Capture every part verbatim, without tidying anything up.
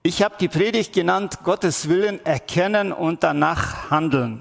Ich habe die Predigt genannt, Gottes Willen erkennen und danach handeln.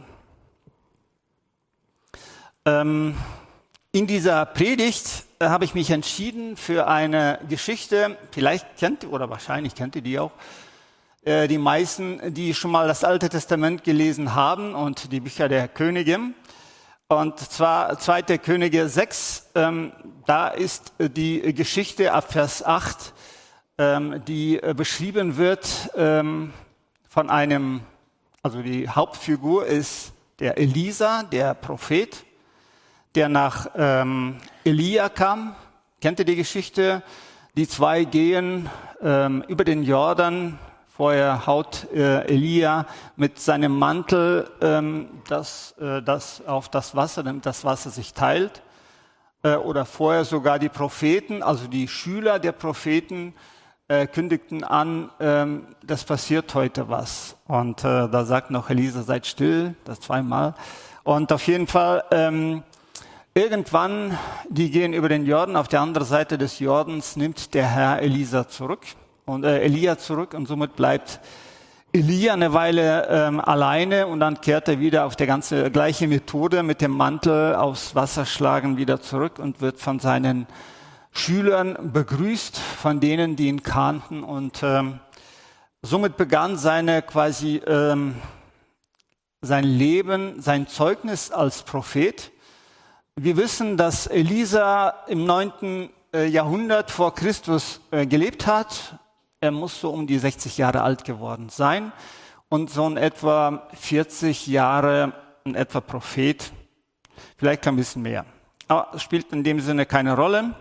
Ähm, in dieser Predigt äh, habe ich mich entschieden für eine Geschichte, vielleicht kennt ihr oder wahrscheinlich kennt ihr die auch, äh, die meisten, die schon mal das Alte Testament gelesen haben und die Bücher der Könige. Und zwar zweite Könige sechs, ähm, da ist die Geschichte ab Vers acht, ähm, die äh, beschrieben wird ähm, von einem, also die Hauptfigur ist der Elisa, der Prophet, der nach ähm, Elia kam. Kennt ihr die Geschichte? Die zwei gehen ähm, über den Jordan. Vorher haut äh, Elia mit seinem Mantel ähm, das, äh, das auf das Wasser, damit das Wasser sich teilt. Äh, oder vorher sogar die Propheten, also die Schüler der Propheten, äh, kündigten an, ähm, das passiert heute was. Und äh, da sagt noch Elisa, seid still, das zweimal. Und auf jeden Fall, ähm, irgendwann, die gehen über den Jordan, auf der anderen Seite des Jordans nimmt der Herr Elisa zurück. Und äh, Elia zurück und somit bleibt Elia eine Weile ähm, alleine und dann kehrt er wieder auf der ganze gleiche Methode mit dem Mantel aufs Wasser schlagen wieder zurück und wird von seinen Schülern begrüßt, von denen, die ihn kannten. Und ähm, somit begann seine quasi ähm, sein Leben, sein Zeugnis als Prophet. Wir wissen, dass Elisa im neunten Jahrhundert vor Christus äh, gelebt hat. Er muss so um die sechzig Jahre alt geworden sein und so in etwa vierzig Jahre in etwa Prophet, vielleicht ein bisschen mehr. Aber es spielt in dem Sinne keine Rolle.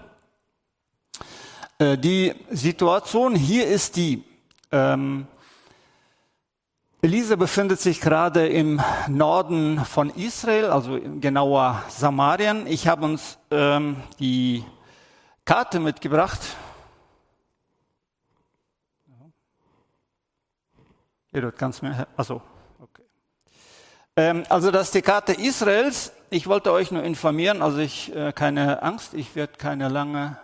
Äh, die Situation hier ist die, ähm, Elisa befindet sich gerade im Norden von Israel, also genauer Samarien. Ich habe uns ähm, die Karte mitgebracht. Ja, du kannst mir, also, okay. Ähm, also das ist die Karte Israels. Ich wollte euch nur informieren, also ich, äh, keine Angst, ich werde keine lange,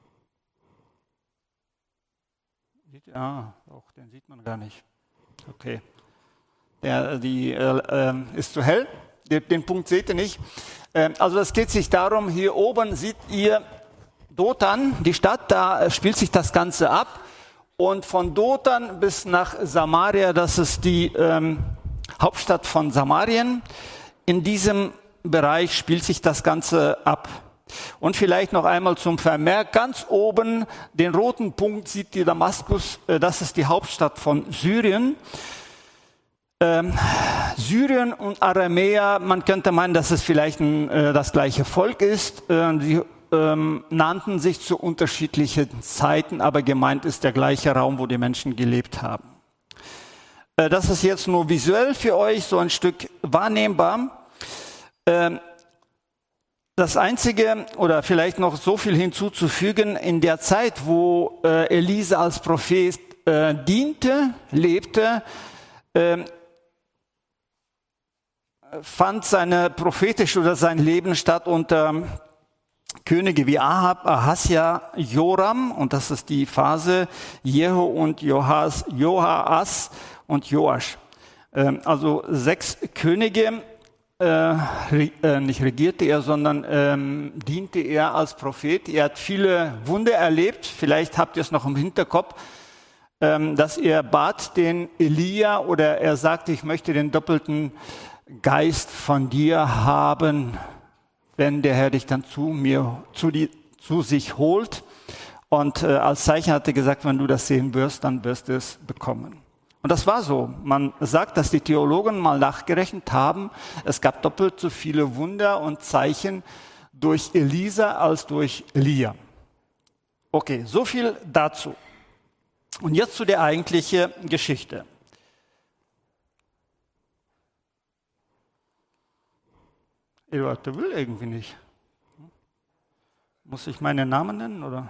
ah, auch den sieht man gar nicht. Okay. Der, die äh, äh, ist zu hell, den, den Punkt seht ihr nicht. Ähm, also es geht sich darum, hier oben seht ihr Dothan, die Stadt, da spielt sich das Ganze ab. Und von Dothan bis nach Samaria, das ist die ähm, Hauptstadt von Samarien. In diesem Bereich spielt sich das Ganze ab. Und vielleicht noch einmal zum Vermerk, ganz oben den roten Punkt sieht ihr Damaskus, äh, das ist die Hauptstadt von Syrien. Ähm, Syrien und Aramäer, man könnte meinen, dass es vielleicht ein, äh, das gleiche Volk ist. Äh, die ähm, nannten sich zu unterschiedlichen Zeiten, aber gemeint ist der gleiche Raum, wo die Menschen gelebt haben. Äh, das ist jetzt nur visuell für euch so ein Stück wahrnehmbar. Ähm, das Einzige, oder vielleicht noch so viel hinzuzufügen, in der Zeit, wo äh, Elisa als Prophet äh, diente, lebte, äh, fand seine prophetische oder sein Leben statt unter Könige wie Ahab, Ahasja, Joram, und das ist die Phase, Jehu und Johas, Joas und Joasch. Ähm, also sechs Könige, äh, äh, nicht regierte er, sondern ähm, diente er als Prophet. Er hat viele Wunder erlebt, vielleicht habt ihr es noch im Hinterkopf, ähm, dass er bat den Elia oder er sagte, ich möchte den doppelten Geist von dir haben, wenn der Herr dich dann zu mir, zu, die, zu sich holt. Und äh, als Zeichen hat er gesagt, wenn du das sehen wirst, dann wirst du es bekommen. Und das war so. Man sagt, dass die Theologen mal nachgerechnet haben, es gab doppelt so viele Wunder und Zeichen durch Elisa als durch Elia. Okay, so viel dazu. Und jetzt zu der eigentlichen Geschichte. Eduard, der will irgendwie nicht. Muss ich meinen Namen nennen, oder?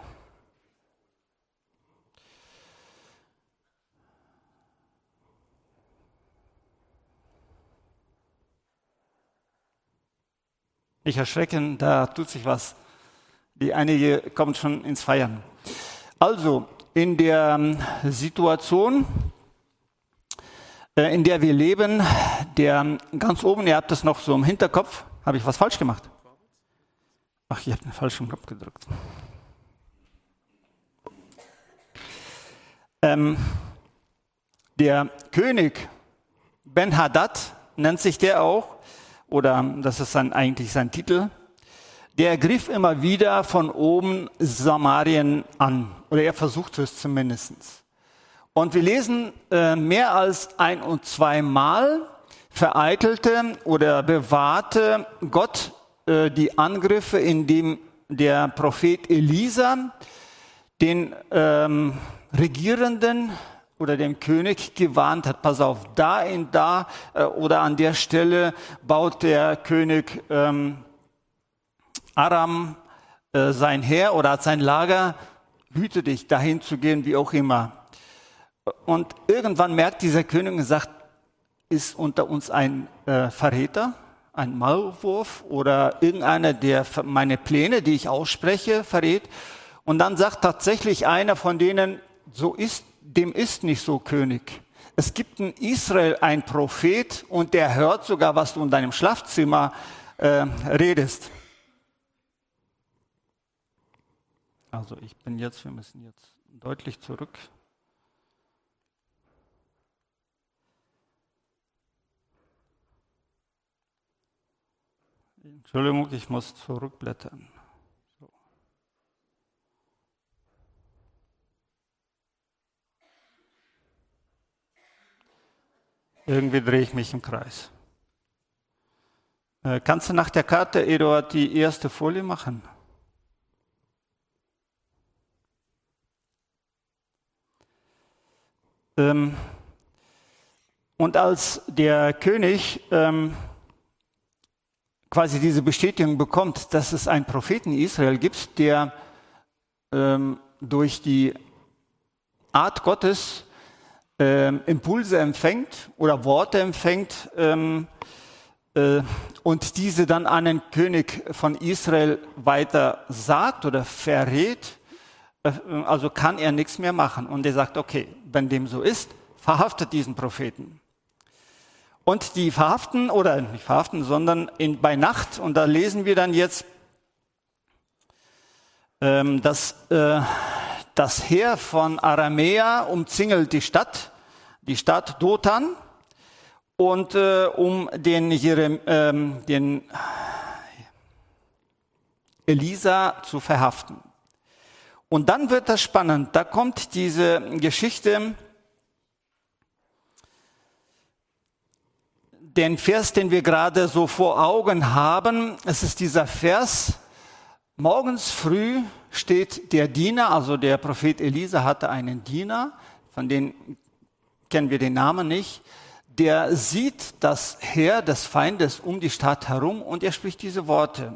Nicht erschrecken, da tut sich was. Die einige kommen schon ins Feiern. Also, in der Situation, in der wir leben, der ganz oben, ihr habt das noch so im Hinterkopf, habe ich was falsch gemacht? Ach, ich habe den falschen Knopf gedrückt. Ähm, der König Ben-Hadad nennt sich der auch, oder das ist sein, eigentlich sein Titel, der griff immer wieder von oben Samarien an, oder er versuchte es zumindest. Und wir lesen, äh, mehr als ein- und zweimal vereitelte oder bewahrte Gott äh, die Angriffe, indem der Prophet Elisa den ähm, Regierenden oder dem König gewarnt hat, pass auf, da in da äh, oder an der Stelle baut der König ähm, Aram äh, sein Heer oder hat sein Lager, hüte dich, dahin zu gehen, wie auch immer. Und irgendwann merkt dieser König und sagt, ist unter uns ein äh, Verräter, ein Maulwurf oder irgendeiner, der meine Pläne, die ich ausspreche, verrät. Und dann sagt tatsächlich einer von denen, so ist, dem ist nicht so, König. Es gibt in Israel einen Prophet und der hört sogar, was du in deinem Schlafzimmer äh, redest. Also ich bin jetzt, wir müssen jetzt deutlich zurück. Entschuldigung, ich muss zurückblättern. So. Irgendwie drehe ich mich im Kreis. Äh, kannst du nach der Karte, Eduard, die erste Folie machen? Ähm, und als der König ähm, quasi diese Bestätigung bekommt, dass es einen Propheten in Israel gibt, der ähm, durch die Art Gottes ähm, Impulse empfängt oder Worte empfängt ähm, äh, und diese dann an den König von Israel weiter sagt oder verrät, äh, also kann er nichts mehr machen. Und er sagt, okay, wenn dem so ist, verhaftet diesen Propheten. Und die verhaften, oder nicht verhaften, sondern in, bei Nacht, und da lesen wir dann jetzt, ähm, dass äh, das Heer von Aramäa umzingelt die Stadt, die Stadt Dothan, und äh, um den, Jerem, ähm, den Elisa zu verhaften. Und dann wird das spannend, da kommt diese Geschichte, den Vers, den wir gerade so vor Augen haben, es ist dieser Vers, morgens früh steht der Diener, also der Prophet Elisa hatte einen Diener, von dem kennen wir den Namen nicht, der sieht das Heer des Feindes um die Stadt herum und er spricht diese Worte.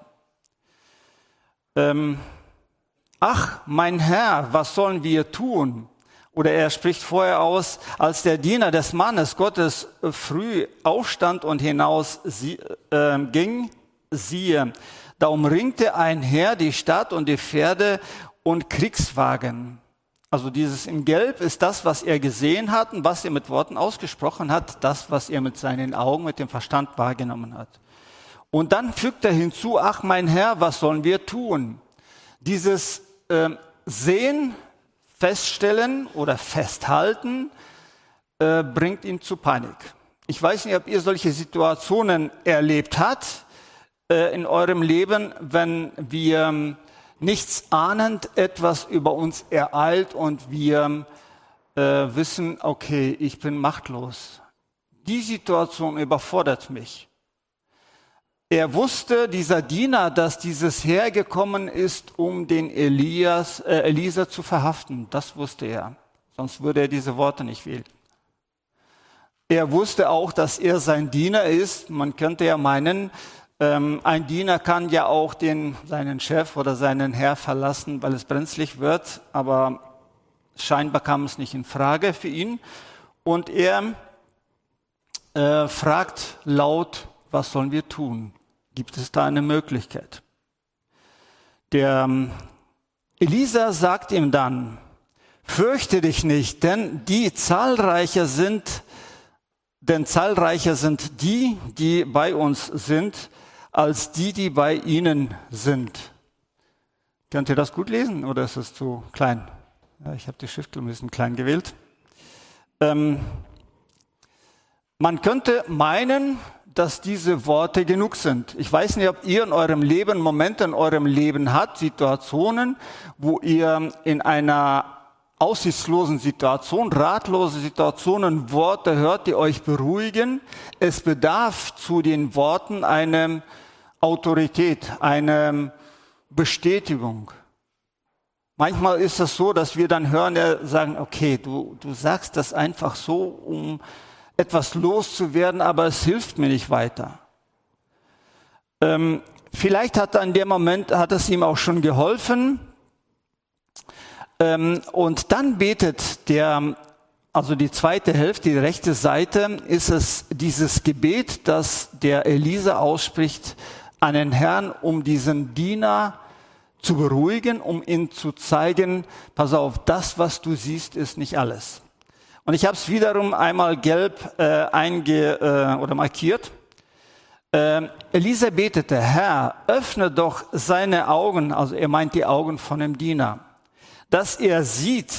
Ähm, Ach, mein Herr, was sollen wir tun? Oder er spricht vorher aus, als der Diener des Mannes Gottes früh aufstand und hinaus sie, äh, ging, siehe, da umringte ein Heer die Stadt und die Pferde und Kriegswagen. Also dieses in Gelb ist das, was er gesehen hat und was er mit Worten ausgesprochen hat, das, was er mit seinen Augen, mit dem Verstand wahrgenommen hat. Und dann fügt er hinzu, ach mein Herr, was sollen wir tun? Dieses äh, Sehen, Feststellen oder Festhalten äh, bringt ihn zu Panik. Ich weiß nicht, ob ihr solche Situationen erlebt habt äh, in eurem Leben, wenn wir ähm, nichts ahnend etwas über uns ereilt und wir äh, wissen, okay, ich bin machtlos. Die Situation überfordert mich. Er wusste, dieser Diener, dass dieses Heer gekommen ist, um den Elias, äh, Elisa zu verhaften. Das wusste er. Sonst würde er diese Worte nicht wählen. Er wusste auch, dass er sein Diener ist. Man könnte ja meinen, ähm, ein Diener kann ja auch den, seinen Chef oder seinen Herr verlassen, weil es brenzlig wird. Aber scheinbar kam es nicht in Frage für ihn. Und er äh, fragt laut, was sollen wir tun? Gibt es da eine Möglichkeit? Der ähm, Elisa sagt ihm dann, fürchte dich nicht, denn die zahlreicher sind, denn zahlreicher sind die, die bei uns sind, als die, die bei ihnen sind. Könnt ihr das gut lesen oder ist es zu klein? Ja, ich habe die Schrift ein bisschen klein gewählt. Ähm, man könnte meinen, dass diese Worte genug sind. Ich weiß nicht, ob ihr in eurem Leben Momente in eurem Leben habt, Situationen, wo ihr in einer aussichtslosen Situation, ratlose Situationen Worte hört, die euch beruhigen. Es bedarf zu den Worten eine Autorität, eine Bestätigung. Manchmal ist es so, dass wir dann hören, ja, sagen, okay, du, du sagst das einfach so, um etwas loszuwerden, aber es hilft mir nicht weiter. Ähm, vielleicht hat er in dem Moment, hat es ihm auch schon geholfen. Ähm, und dann betet der, also die zweite Hälfte, die rechte Seite, ist es dieses Gebet, das der Elisa ausspricht an den Herrn, um diesen Diener zu beruhigen, um ihm zu zeigen, pass auf, das, was du siehst, ist nicht alles. Und ich habe es wiederum einmal gelb äh, einge äh, oder markiert. Äh, Elisa betete, Herr, öffne doch seine Augen, also er meint die Augen von dem Diener, dass er sieht.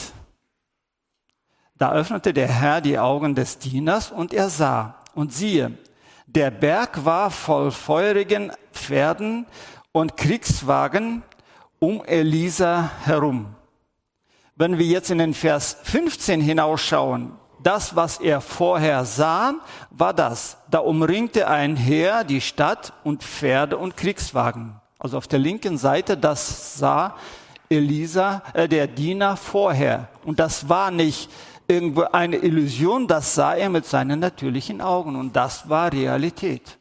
Da öffnete der Herr die Augen des Dieners und er sah. Und siehe, der Berg war voll feurigen Pferden und Kriegswagen um Elisa herum. Wenn wir jetzt in den Vers fünfzehn hinausschauen, das, was er vorher sah, war das. Da umringte ein Heer die Stadt und Pferde und Kriegswagen. Also auf der linken Seite, das sah Elisa, äh, der Diener vorher. Und das war nicht irgendwo eine Illusion, das sah er mit seinen natürlichen Augen. Und das war Realität.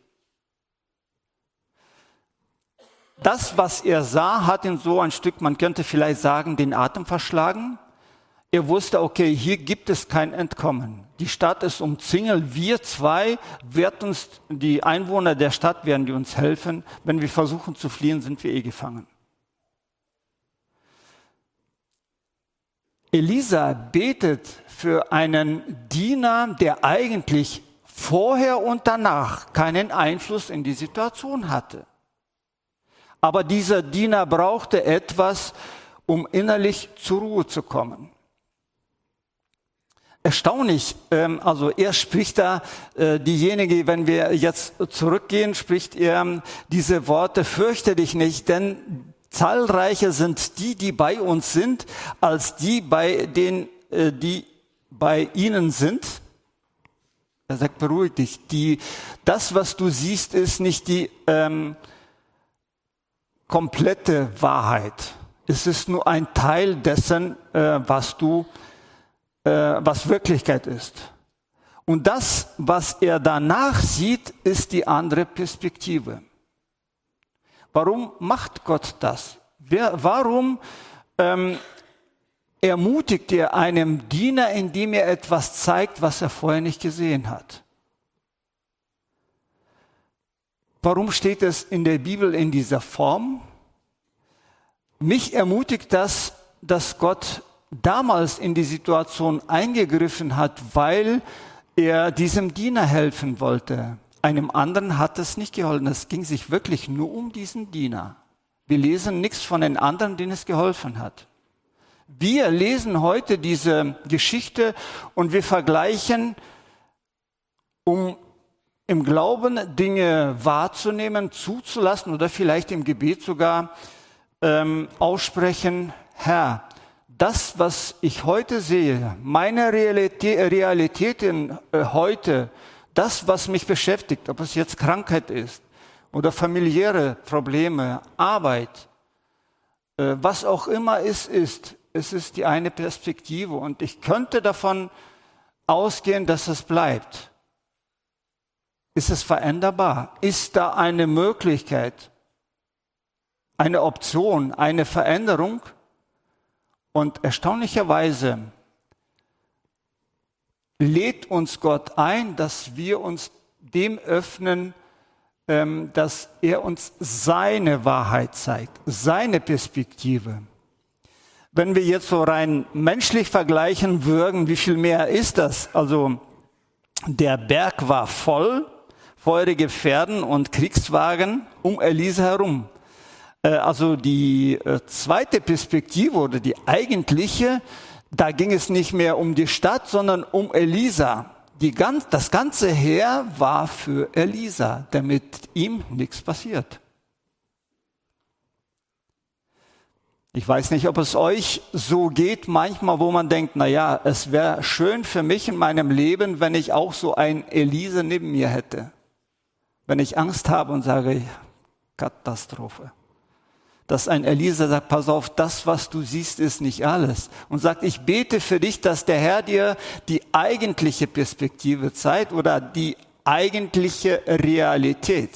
Das, was er sah, hat ihn so ein Stück, man könnte vielleicht sagen, den Atem verschlagen. Er wusste, okay, hier gibt es kein Entkommen. Die Stadt ist umzingelt. Wir zwei, wird uns, die Einwohner der Stadt werden die uns helfen. Wenn wir versuchen zu fliehen, sind wir eh gefangen. Elisa betet für einen Diener, der eigentlich vorher und danach keinen Einfluss in die Situation hatte. Aber dieser Diener brauchte etwas, um innerlich zur Ruhe zu kommen. Erstaunlich, ähm, also er spricht da, äh, diejenige, wenn wir jetzt zurückgehen, spricht er diese Worte, fürchte dich nicht, denn zahlreicher sind die, die bei uns sind, als die, bei denen, äh, die bei ihnen sind. Er sagt, beruhig dich, die, das, was du siehst, ist nicht die ähm, komplette Wahrheit. Es ist nur ein Teil dessen, äh, was du, äh, was Wirklichkeit ist. Und das, was er danach sieht, ist die andere Perspektive. Warum macht Gott das? Wer, warum ähm, ermutigt er einem Diener, indem er etwas zeigt, was er vorher nicht gesehen hat? Warum steht es in der Bibel in dieser Form? Mich ermutigt das, dass Gott damals in die Situation eingegriffen hat, weil er diesem Diener helfen wollte. Einem anderen hat es nicht geholfen. Es ging sich wirklich nur um diesen Diener. Wir lesen nichts von den anderen, denen es geholfen hat. Wir lesen heute diese Geschichte und wir vergleichen, um im Glauben Dinge wahrzunehmen, zuzulassen oder vielleicht im Gebet sogar ähm, aussprechen, Herr, das, was ich heute sehe, meine Realität, Realitäten äh, heute, das, was mich beschäftigt, ob es jetzt Krankheit ist oder familiäre Probleme, Arbeit, äh, was auch immer es ist, es ist die eine Perspektive und ich könnte davon ausgehen, dass es bleibt. Ist es veränderbar? Ist da eine Möglichkeit, eine Option, eine Veränderung? Und erstaunlicherweise lädt uns Gott ein, dass wir uns dem öffnen, ähm, dass er uns seine Wahrheit zeigt, seine Perspektive. Wenn wir jetzt so rein menschlich vergleichen würden, wie viel mehr ist das? Also der Berg war voll, feurige Pferden und Kriegswagen um Elisa herum. Also die zweite Perspektive oder die eigentliche, da ging es nicht mehr um die Stadt, sondern um Elisa. Die ganz, das ganze Heer war für Elisa, damit ihm nichts passiert. Ich weiß nicht, ob es euch so geht manchmal, wo man denkt, na ja, es wäre schön für mich in meinem Leben, wenn ich auch so einen Elisa neben mir hätte. Wenn ich Angst habe und sage, Katastrophe. Dass ein Elisa sagt, pass auf, das, was du siehst, ist nicht alles. Und sagt, ich bete für dich, dass der Herr dir die eigentliche Perspektive zeigt oder die eigentliche Realität.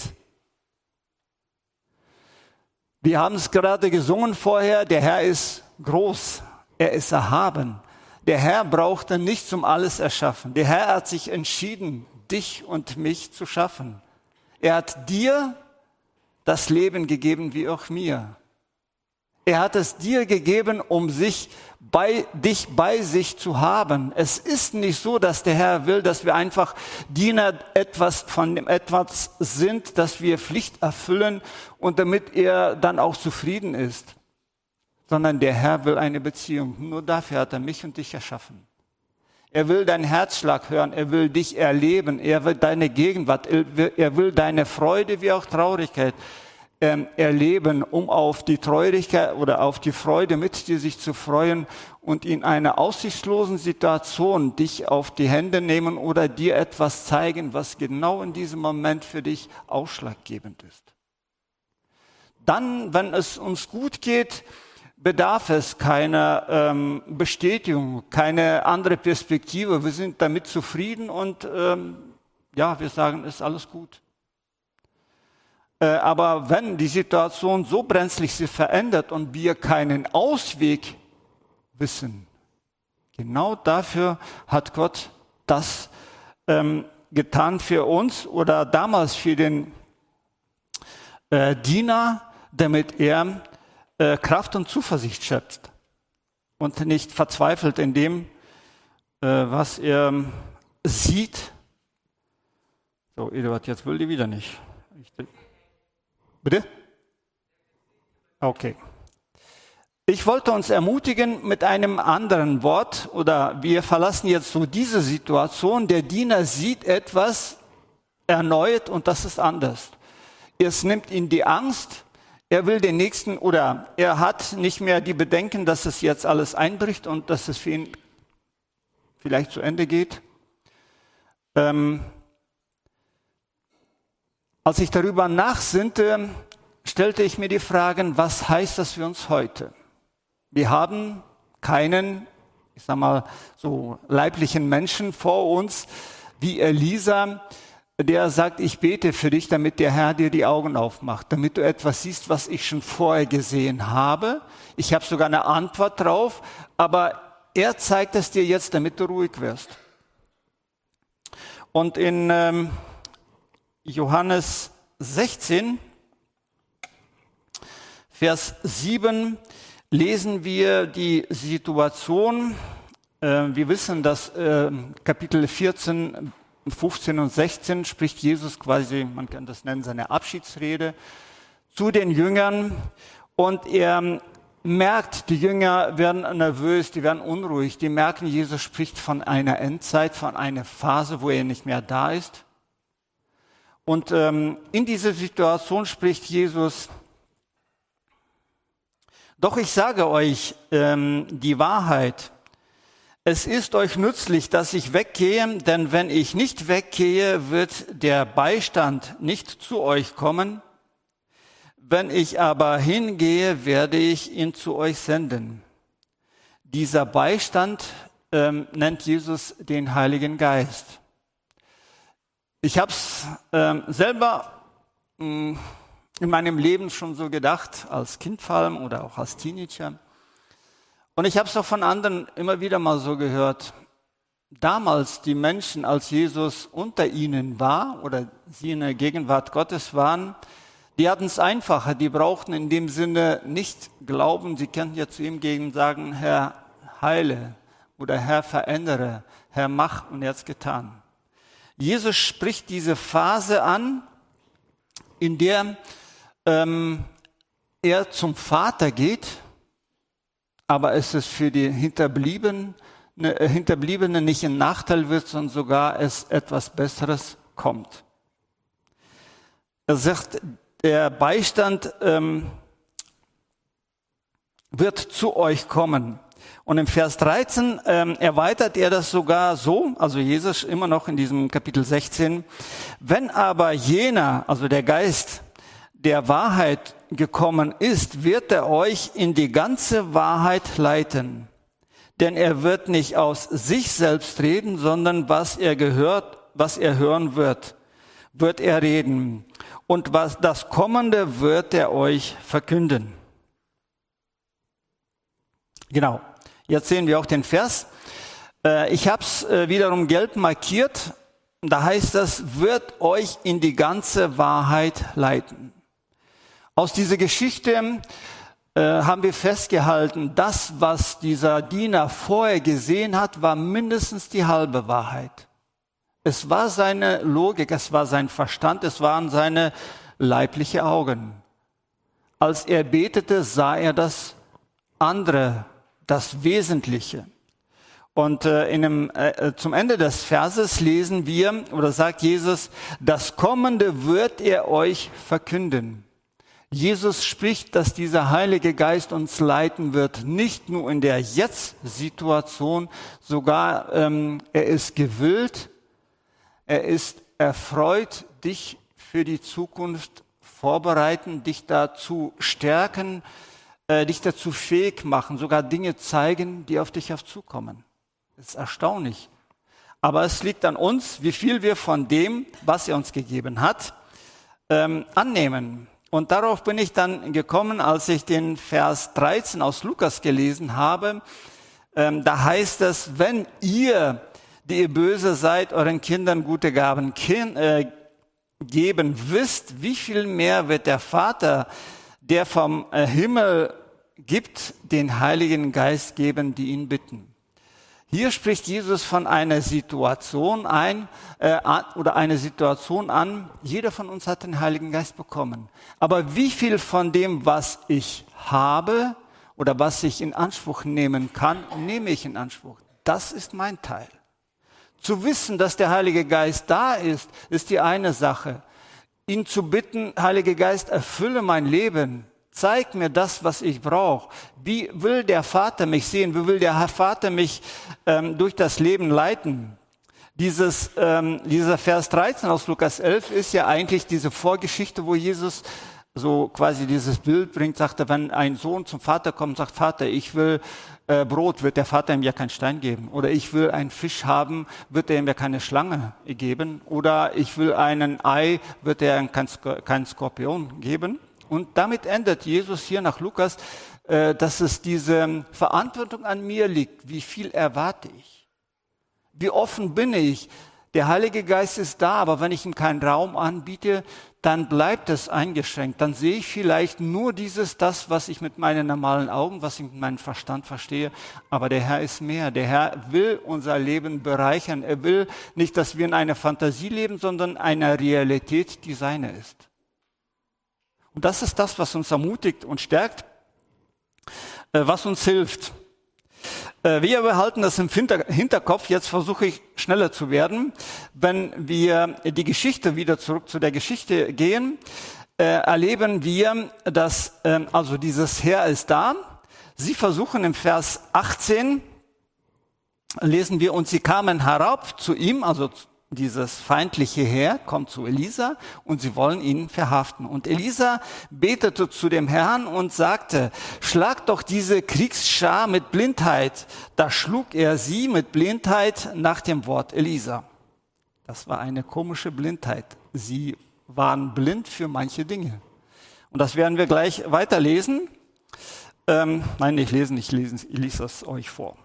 Wir haben es gerade gesungen vorher, der Herr ist groß, er ist erhaben. Der Herr brauchte nichts um alles erschaffen. Der Herr hat sich entschieden, dich und mich zu schaffen. Er hat dir das Leben gegeben wie auch mir. Er hat es dir gegeben, um sich bei, dich bei sich zu haben. Es ist nicht so, dass der Herr will, dass wir einfach Diener etwas von dem etwas sind, dass wir Pflicht erfüllen und damit er dann auch zufrieden ist. Sondern der Herr will eine Beziehung. Nur dafür hat er mich und dich erschaffen. Er will deinen Herzschlag hören, er will dich erleben, er will deine Gegenwart, er will deine Freude wie auch Traurigkeit ähm, erleben, um auf die Traurigkeit oder auf die Freude mit dir sich zu freuen und in einer aussichtslosen Situation dich auf die Hände nehmen oder dir etwas zeigen, was genau in diesem Moment für dich ausschlaggebend ist. Dann, wenn es uns gut geht, bedarf es keiner ähm, Bestätigung, keine andere Perspektive. Wir sind damit zufrieden und ähm, ja, wir sagen, ist alles gut. Äh, aber wenn die Situation so brenzlig sich verändert und wir keinen Ausweg wissen, genau dafür hat Gott das ähm, getan für uns oder damals für den äh, Diener, damit er äh, Kraft und Zuversicht schöpft und nicht verzweifelt in dem, äh, was er sieht. So, Eduard, jetzt will die wieder nicht. Ich, bitte? Okay. Ich wollte uns ermutigen mit einem anderen Wort, oder wir verlassen jetzt so diese Situation. Der Diener sieht etwas erneut und das ist anders. Es nimmt ihn die Angst. Er will den nächsten, oder er hat nicht mehr die Bedenken, dass es jetzt alles einbricht und dass es für ihn vielleicht zu Ende geht. Ähm, als ich darüber nachsinnte, stellte ich mir die Fragen, was heißt das für uns heute? Wir haben keinen, ich sag mal, so leiblichen Menschen vor uns wie Elisa, der sagt, ich bete für dich, damit der Herr dir die Augen aufmacht, damit du etwas siehst, was ich schon vorher gesehen habe. Ich habe sogar eine Antwort drauf, aber er zeigt es dir jetzt, damit du ruhig wirst. Und in ähm, Johannes sechzehn, Vers sieben, lesen wir die Situation. Äh, wir wissen, dass äh, Kapitel vierzehn, fünfzehn und sechzehn spricht Jesus quasi, man kann das nennen, seine Abschiedsrede zu den Jüngern. Und er merkt, die Jünger werden nervös, die werden unruhig. Die merken, Jesus spricht von einer Endzeit, von einer Phase, wo er nicht mehr da ist. Und ähm, in dieser Situation spricht Jesus: Doch ich sage euch ähm, die Wahrheit. Es ist euch nützlich, dass ich weggehe, denn wenn ich nicht weggehe, wird der Beistand nicht zu euch kommen. Wenn ich aber hingehe, werde ich ihn zu euch senden. Dieser Beistand ähm, nennt Jesus den Heiligen Geist. Ich habe es ähm, selber mh, in meinem Leben schon so gedacht, als Kind vor allem oder auch als Teenager. Und ich habe es auch von anderen immer wieder mal so gehört. Damals die Menschen, als Jesus unter ihnen war oder sie in der Gegenwart Gottes waren, Die hatten es einfacher, die brauchten in dem Sinne nicht glauben, sie könnten ja zu ihm gehen und sagen, Herr, heile oder Herr, verändere, Herr, mach, und er hat es getan. Jesus spricht diese Phase an, in der ähm, er zum Vater geht, aber es ist für die Hinterbliebenen, äh, Hinterbliebenen nicht ein Nachteil wird, sondern sogar es etwas Besseres kommt. Er sagt, der Beistand ähm, wird zu euch kommen. Und im Vers dreizehn ähm, erweitert er das sogar so, also Jesus immer noch in diesem Kapitel sechzehn. Wenn aber jener, also der Geist der Wahrheit gekommen ist, wird er euch in die ganze Wahrheit leiten. Denn er wird nicht aus sich selbst reden, sondern was er gehört, was er hören wird, wird er reden. Und was das Kommende wird er euch verkünden. Genau. Jetzt sehen wir auch den Vers. Ich habe es wiederum gelb markiert. Da heißt es, wird euch in die ganze Wahrheit leiten. Aus dieser Geschichte äh, haben wir festgehalten, das, was dieser Diener vorher gesehen hat, war mindestens die halbe Wahrheit. Es war seine Logik, es war sein Verstand, es waren seine leiblichen Augen. Als er betete, sah er das andere, das Wesentliche. Und äh, in dem, äh, zum Ende des Verses lesen wir, oder sagt Jesus, das Kommende wird er euch verkünden. Jesus spricht, dass dieser Heilige Geist uns leiten wird, nicht nur in der Jetzt-Situation, sogar ähm, er ist gewillt, er ist erfreut, dich für die Zukunft vorbereiten, dich dazu stärken, äh, dich dazu fähig machen, sogar Dinge zeigen, die auf dich aufzukommen. Das ist erstaunlich. Aber es liegt an uns, wie viel wir von dem, was er uns gegeben hat, ähm, annehmen. Und darauf bin ich dann gekommen, als ich den Vers dreizehn aus Lukas gelesen habe. Ähm, da heißt es, wenn ihr, die ihr böse seid, euren Kindern gute Gaben kin- äh, geben wisst, wie viel mehr wird der Vater, der vom äh, Himmel gibt, den Heiligen Geist geben, die ihn bitten. Hier spricht Jesus von einer Situation ein äh, oder eine Situation an. Jeder von uns hat den Heiligen Geist bekommen. Aber wie viel von dem, was ich habe oder was ich in Anspruch nehmen kann, nehme ich in Anspruch? Das ist mein Teil. Zu wissen, dass der Heilige Geist da ist, ist die eine Sache. Ihn zu bitten, Heiliger Geist, erfülle mein Leben. Zeig mir das, was ich brauche. Wie will der Vater mich sehen? Wie will der Vater mich ähm, durch das Leben leiten? Dieses, ähm, dieser Vers dreizehn aus Lukas elf ist ja eigentlich diese Vorgeschichte, wo Jesus so quasi dieses Bild bringt, sagte, wenn ein Sohn zum Vater kommt und sagt, Vater, ich will äh, Brot, wird der Vater ihm ja keinen Stein geben. Oder ich will einen Fisch haben, wird er ihm ja keine Schlange geben. Oder ich will einen Ei, wird er ihm keinen kein Skorpion geben. Und damit endet Jesus hier nach Lukas, äh, dass es diese Verantwortung an mir liegt. Wie viel erwarte ich? Wie offen bin ich? Der Heilige Geist ist da, aber wenn ich ihm keinen Raum anbiete, dann bleibt es eingeschränkt. Dann sehe ich vielleicht nur dieses, das, was ich mit meinen normalen Augen, was ich mit meinem Verstand verstehe. Aber der Herr ist mehr. Der Herr will unser Leben bereichern. Er will nicht, dass wir in einer Fantasie leben, sondern einer Realität, die seine ist. Und das ist das, was uns ermutigt und stärkt, was uns hilft. Wir behalten das im Hinterkopf, jetzt versuche ich schneller zu werden. Wenn wir die Geschichte wieder zurück zu der Geschichte gehen, erleben wir, dass also dieses Herr ist da. Sie versuchen im Vers achtzehn, lesen wir, und sie kamen herab zu ihm, also dieses feindliche Heer kommt zu Elisa und sie wollen ihn verhaften. Und Elisa betete zu dem Herrn und sagte, schlag doch diese Kriegsschar mit Blindheit. Da schlug er sie mit Blindheit nach dem Wort Elisa. Das war eine komische Blindheit. Sie waren blind für manche Dinge. Und das werden wir gleich weiterlesen. Ähm, nein, nicht lesen, ich lese, ich lese das euch vor.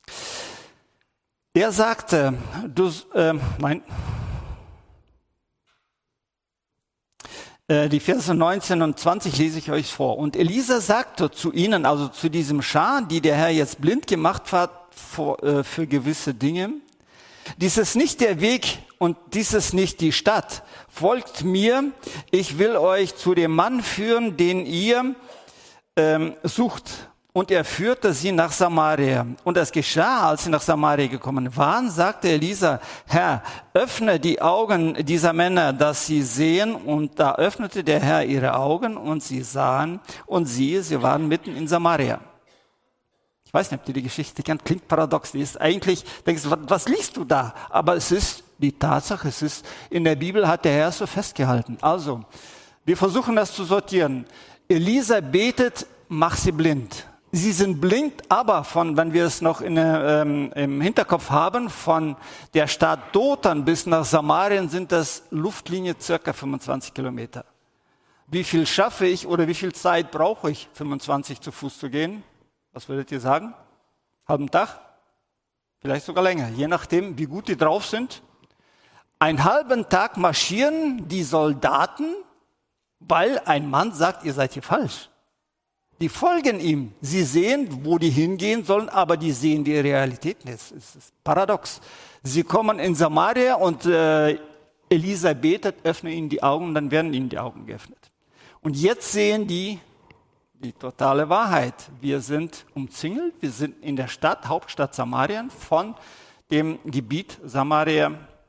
Er sagte, du, äh, nein, Die Verse neunzehn und zwanzig lese ich euch vor. Und Elisa sagte zu ihnen, also zu diesem Schar, die der Herr jetzt blind gemacht hat für, äh, für gewisse Dinge: Dies ist nicht der Weg und dies ist nicht die Stadt. Folgt mir, ich will euch zu dem Mann führen, den ihr ähm, sucht. Und er führte sie nach Samaria. Und es geschah, als sie nach Samaria gekommen waren, sagte Elisa: Herr, öffne die Augen dieser Männer, dass sie sehen. Und da öffnete der Herr ihre Augen und sie sahen. Und siehe, sie waren mitten in Samaria. Ich weiß nicht, ob ihr die Geschichte kennt, klingt paradox. Die ist eigentlich, denkst du, was, was liest du da? Aber es ist die Tatsache, es ist, in der Bibel hat der Herr so festgehalten. Also, wir versuchen das zu sortieren. Elisa betet, mach sie blind. Sie sind blind, aber von, wenn wir es noch in, ähm, im Hinterkopf haben, von der Stadt Dothan bis nach Samarien sind das Luftlinie circa fünfundzwanzig Kilometer. Wie viel schaffe ich oder wie viel Zeit brauche ich, fünfundzwanzig zu Fuß zu gehen? Was würdet ihr sagen? Halben Tag? Vielleicht sogar länger, je nachdem, wie gut die drauf sind. Einen halben Tag marschieren die Soldaten, weil ein Mann sagt, ihr seid hier falsch. Die folgen ihm. Sie sehen, wo die hingehen sollen, aber die sehen die Realität nicht. Es ist paradox. Sie kommen in Samaria und äh, Elisa betet, öffne ihnen die Augen, dann werden ihnen die Augen geöffnet. Und jetzt sehen die die totale Wahrheit. Wir sind umzingelt, wir sind in der Stadt, Hauptstadt Samarien, von dem Gebiet Samaria.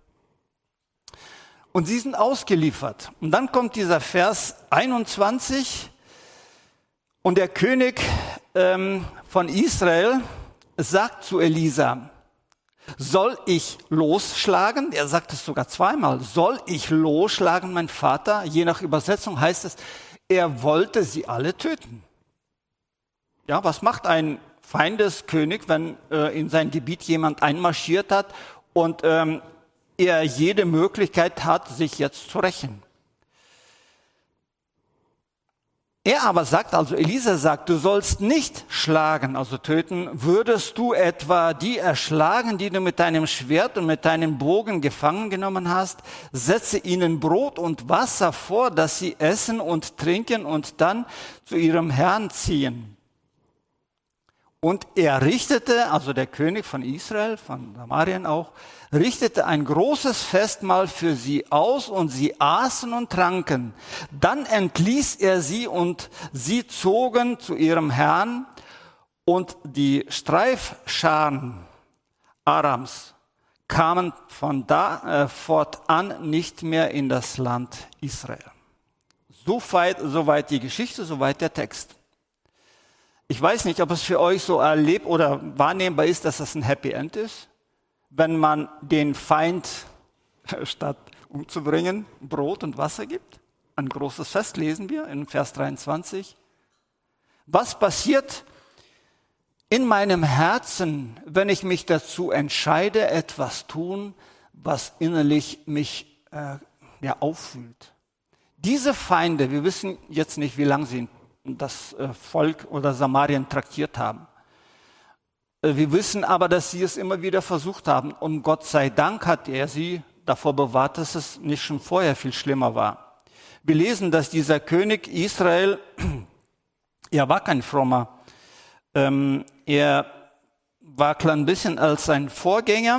Und sie sind ausgeliefert. Und dann kommt dieser Vers einundzwanzig. Und der König ähm, von Israel sagt zu Elisa: Soll ich losschlagen? Er sagt es sogar zweimal. Soll ich losschlagen, mein Vater? Je nach Übersetzung heißt es, er wollte sie alle töten. Ja, was macht ein Feindeskönig, wenn äh, in sein Gebiet jemand einmarschiert hat und ähm, er jede Möglichkeit hat, sich jetzt zu rächen? Er aber sagt, also Elisa sagt, du sollst nicht schlagen, also töten. Würdest du etwa die erschlagen, die du mit deinem Schwert und mit deinem Bogen gefangen genommen hast? Setze ihnen Brot und Wasser vor, dass sie essen und trinken und dann zu ihrem Herrn ziehen. Und er richtete, also der König von Israel, von Samarien auch, richtete ein großes Festmahl für sie aus und sie aßen und tranken. Dann entließ er sie und sie zogen zu ihrem Herrn und die Streifscharen Arams kamen von da äh, fortan nicht mehr in das Land Israel. Soweit, soweit die Geschichte, soweit der Text. Ich weiß nicht, ob es für euch so erlebt oder wahrnehmbar ist, dass das ein Happy End ist, wenn man den Feind, statt umzubringen, Brot und Wasser gibt. Ein großes Fest lesen wir in Vers dreiundzwanzig. Was passiert in meinem Herzen, wenn ich mich dazu entscheide, etwas tun, was innerlich mich äh, ja, auffühlt? Diese Feinde, wir wissen jetzt nicht, wie lange sie das Volk oder Samarien traktiert haben. Wir wissen aber, dass sie es immer wieder versucht haben. Und Gott sei Dank hat er sie davor bewahrt, dass es nicht schon vorher viel schlimmer war. Wir lesen, dass dieser König Israel, er war kein frommer, ähm, er war klein bisschen als sein Vorgänger.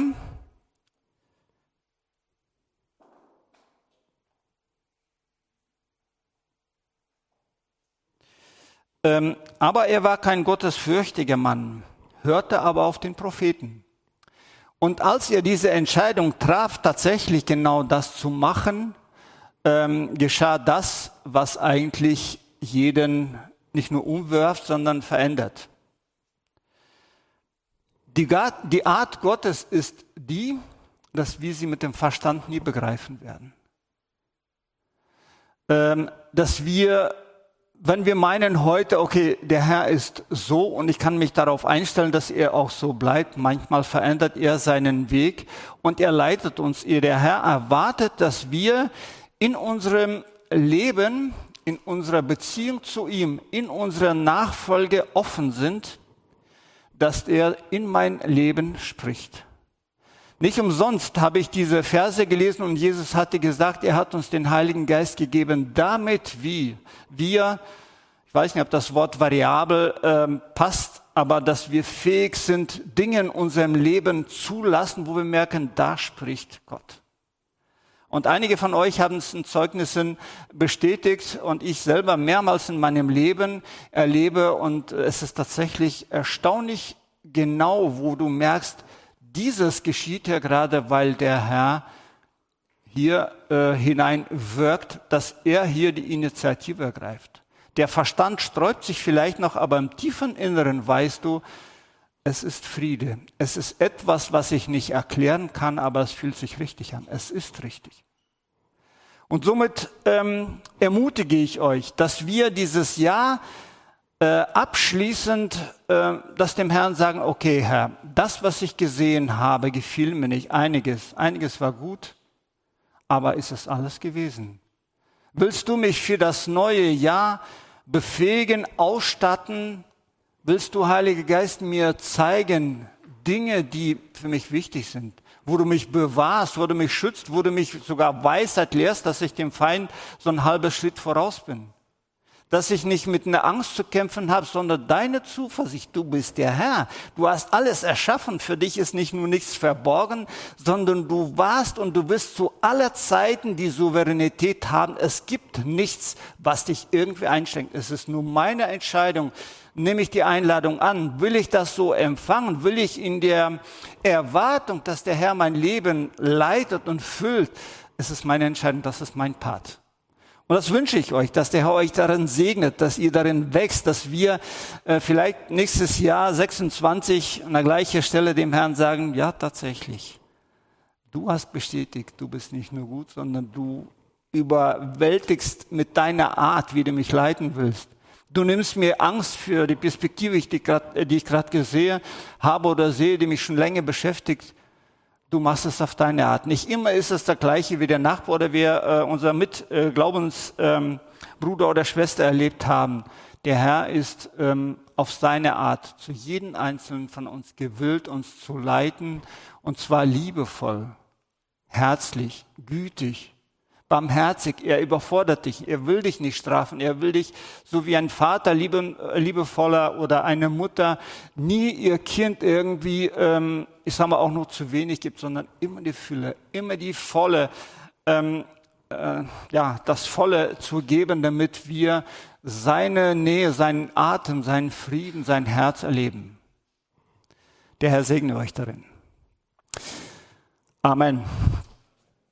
Ähm, aber er war kein gottesfürchtiger Mann, hörte aber auf den Propheten. Und als er diese Entscheidung traf, tatsächlich genau das zu machen, ähm, geschah das, was eigentlich jeden nicht nur umwirft, sondern verändert. Die, die Art Gottes ist die, dass wir sie mit dem Verstand nie begreifen werden. Ähm, dass wir Wenn wir meinen heute, okay, der Herr ist so und ich kann mich darauf einstellen, dass er auch so bleibt, manchmal verändert er seinen Weg und er leitet uns. Der Herr erwartet, dass wir in unserem Leben, in unserer Beziehung zu ihm, in unserer Nachfolge offen sind, dass er in mein Leben spricht. Nicht umsonst habe ich diese Verse gelesen und Jesus hatte gesagt, er hat uns den Heiligen Geist gegeben, damit wie wir, ich weiß nicht, ob das Wort variabel ähm, passt, aber dass wir fähig sind, Dinge in unserem Leben zulassen, wo wir merken, da spricht Gott. Und einige von euch haben es in Zeugnissen bestätigt und ich selber mehrmals in meinem Leben erlebe und es ist tatsächlich erstaunlich genau, wo du merkst, dieses geschieht ja gerade, weil der Herr hier äh, hinein wirkt, dass er hier die Initiative ergreift. Der Verstand sträubt sich vielleicht noch, aber im tiefen Inneren weißt du, es ist Friede. Es ist etwas, was ich nicht erklären kann, aber es fühlt sich richtig an. Es ist richtig. Und somit ähm, ermutige ich euch, dass wir dieses Jahr äh, abschließend äh, das dem Herrn sagen, okay Herr, das, was ich gesehen habe, gefiel mir nicht. Einiges, einiges war gut, aber ist es alles gewesen? Willst du mich für das neue Jahr befähigen, ausstatten? Willst du, Heiliger Geist, mir zeigen Dinge, die für mich wichtig sind? Wo du mich bewahrst, wo du mich schützt, wo du mich sogar Weisheit lehrst, dass ich dem Feind so ein halber Schritt voraus bin. Dass ich nicht mit einer Angst zu kämpfen habe, sondern deine Zuversicht, du bist der Herr. Du hast alles erschaffen, für dich ist nicht nur nichts verborgen, sondern du warst und du wirst zu aller Zeiten die Souveränität haben. Es gibt nichts, was dich irgendwie einschränkt. Es ist nur meine Entscheidung. Nehme ich die Einladung an? Will ich das so empfangen? Will ich in der Erwartung, dass der Herr mein Leben leitet und füllt? Es ist meine Entscheidung, das ist mein Part. Und das wünsche ich euch, dass der Herr euch darin segnet, dass ihr darin wächst, dass wir äh, vielleicht nächstes Jahr sechsundzwanzig an der gleichen Stelle dem Herrn sagen, ja tatsächlich, du hast bestätigt, du bist nicht nur gut, sondern du überwältigst mit deiner Art, wie du mich leiten willst. Du nimmst mir Angst für die Perspektive, die ich gerade gesehen habe oder sehe, die mich schon länger beschäftigt. Du machst es auf deine Art. Nicht immer ist es der gleiche wie der Nachbar oder wie äh, unser Mitglaubensbruder ähm, oder Schwester erlebt haben. Der Herr ist ähm, auf seine Art zu jedem Einzelnen von uns gewillt, uns zu leiten, und zwar liebevoll, herzlich, gütig, barmherzig. Er überfordert dich, er will dich nicht strafen, er will dich, so wie ein Vater liebe, liebevoller oder eine Mutter nie ihr Kind irgendwie, ähm, ich sage mal, auch nur zu wenig gibt, sondern immer die Fülle, immer die volle, ähm, äh, ja, das Volle zu geben, damit wir seine Nähe, seinen Atem, seinen Frieden, sein Herz erleben. Der Herr segne euch darin. Amen.